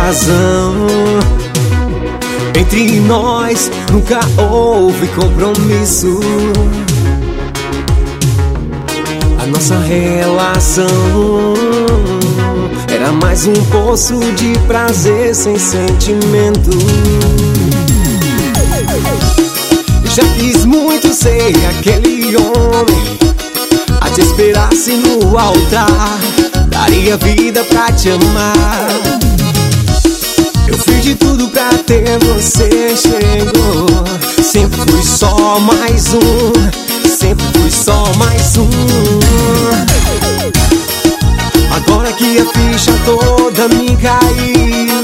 razão. Entre nós nunca houve compromisso. A nossa relação era mais um poço de prazer sem sentimento. Já quis muito ser aquele homem a te esperasse no altar, daria vida pra te amar. Eu fiz de tudo pra ter você, chegou. Sempre fui só mais um, sempre fui só mais um. Agora que a ficha toda me caiu,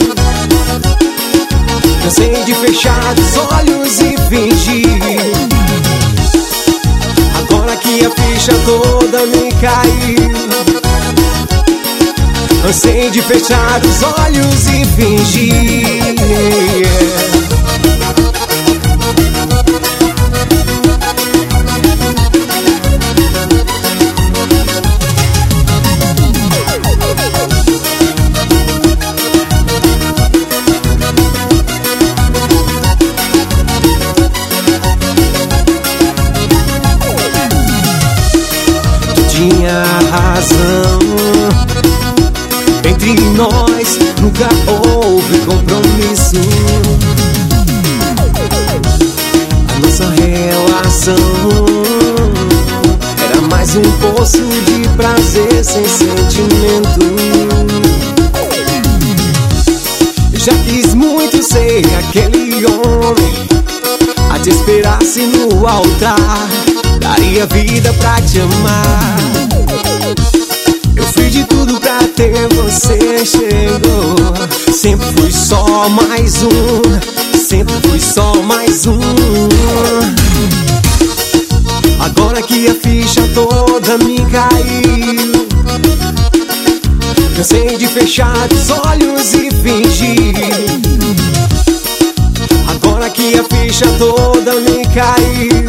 cansei de fechar os olhos e fingir. Agora que a ficha toda me caiu, cansei de fechar os olhos e fingir. Tinha razão. Entre nós nunca houve compromisso. A nossa relação era mais um poço de prazer sem sentimento. Já quis muito ser aquele homem a te esperasse no altar, daria vida pra te amar. Eu fiz de tudo pra ter você, chegou. Sempre fui só mais um, sempre fui só mais um. Agora que a ficha toda me caiu, cansei de fechar os olhos e fingir. Agora que a ficha toda me caiu,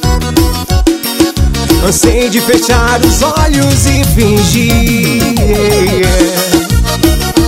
cansei de fechar os olhos e fingir.